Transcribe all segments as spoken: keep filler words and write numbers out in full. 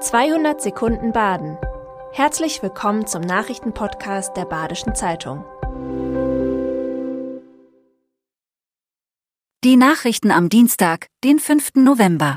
zweihundert Sekunden Baden. Herzlich willkommen zum Nachrichtenpodcast der Badischen Zeitung. Die Nachrichten am Dienstag, den fünften November.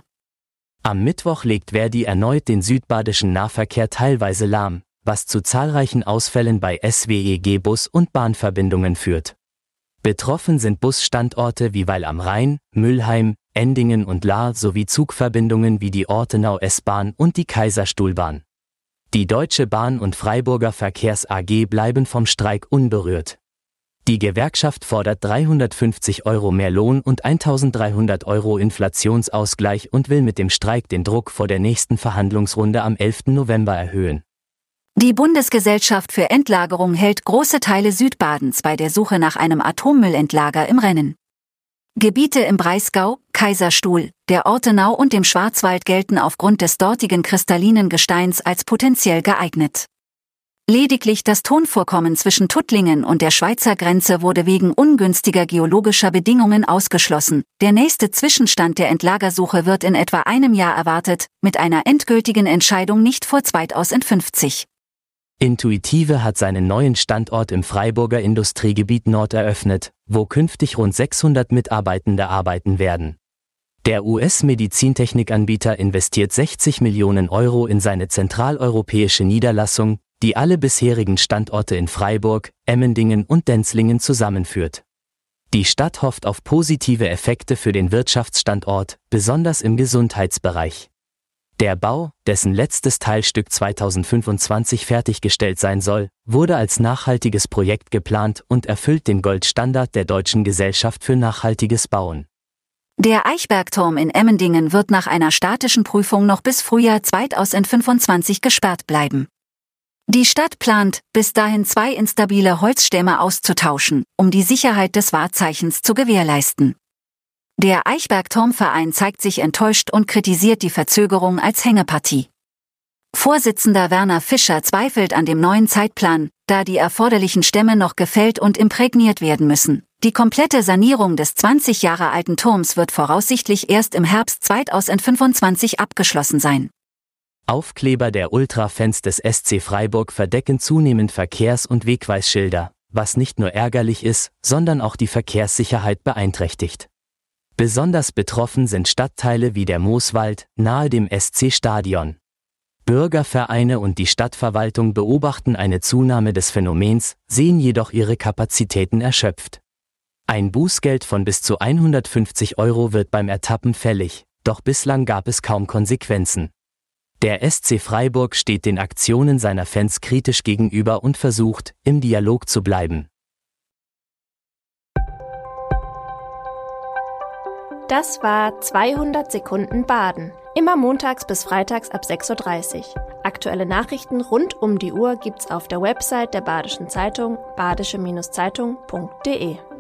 Am Mittwoch legt Verdi erneut den südbadischen Nahverkehr teilweise lahm, was zu zahlreichen Ausfällen bei S W E G-Bus- und Bahnverbindungen führt. Betroffen sind Busstandorte wie Weil am Rhein, Mülheim, Endingen und Lahr sowie Zugverbindungen wie die Ortenau S-Bahn und die Kaiserstuhlbahn. Die Deutsche Bahn und Freiburger Verkehrs A G bleiben vom Streik unberührt. Die Gewerkschaft fordert dreihundertfünfzig Euro mehr Lohn und eintausenddreihundert Euro Inflationsausgleich und will mit dem Streik den Druck vor der nächsten Verhandlungsrunde am elften November erhöhen. Die Bundesgesellschaft für Endlagerung hält große Teile Südbadens bei der Suche nach einem Atommüllendlager im Rennen. Gebiete im Breisgau, Kaiserstuhl, der Ortenau und dem Schwarzwald gelten aufgrund des dortigen kristallinen Gesteins als potenziell geeignet. Lediglich das Tonvorkommen zwischen Tuttlingen und der Schweizer Grenze wurde wegen ungünstiger geologischer Bedingungen ausgeschlossen. Der nächste Zwischenstand der Endlagersuche wird in etwa einem Jahr erwartet, mit einer endgültigen Entscheidung nicht vor zweitausendfünfzig. Intuitive hat seinen neuen Standort im Freiburger Industriegebiet Nord eröffnet, wo künftig rund sechshundert Mitarbeitende arbeiten werden. Der U S-Medizintechnikanbieter investiert sechzig Millionen Euro in seine zentraleuropäische Niederlassung, die alle bisherigen Standorte in Freiburg, Emmendingen und Denzlingen zusammenführt. Die Stadt hofft auf positive Effekte für den Wirtschaftsstandort, besonders im Gesundheitsbereich. Der Bau, dessen letztes Teilstück zweitausendfünfundzwanzig fertiggestellt sein soll, wurde als nachhaltiges Projekt geplant und erfüllt den Goldstandard der Deutschen Gesellschaft für nachhaltiges Bauen. Der Eichbergturm in Emmendingen wird nach einer statischen Prüfung noch bis Frühjahr zweitausendfünfundzwanzig gesperrt bleiben. Die Stadt plant, bis dahin zwei instabile Holzstämme auszutauschen, um die Sicherheit des Wahrzeichens zu gewährleisten. Der Eichbergturmverein zeigt sich enttäuscht und kritisiert die Verzögerung als Hängepartie. Vorsitzender Werner Fischer zweifelt an dem neuen Zeitplan, da die erforderlichen Stämme noch gefällt und imprägniert werden müssen. Die komplette Sanierung des zwanzig Jahre alten Turms wird voraussichtlich erst im Herbst zweitausendfünfundzwanzig abgeschlossen sein. Aufkleber der Ultra-Fans des S C Freiburg verdecken zunehmend Verkehrs- und Wegweisschilder, was nicht nur ärgerlich ist, sondern auch die Verkehrssicherheit beeinträchtigt. Besonders betroffen sind Stadtteile wie der Mooswald, nahe dem S C-Stadion. Bürgervereine und die Stadtverwaltung beobachten eine Zunahme des Phänomens, sehen jedoch ihre Kapazitäten erschöpft. Ein Bußgeld von bis zu hundertfünfzig Euro wird beim Ertappen fällig, doch bislang gab es kaum Konsequenzen. Der S C Freiburg steht den Aktionen seiner Fans kritisch gegenüber und versucht, im Dialog zu bleiben. Das war zweihundert Sekunden Baden. Immer montags bis freitags ab sechs Uhr dreißig. Aktuelle Nachrichten rund um die Uhr gibt's auf der Website der Badischen Zeitung badische Zeitung punkt de.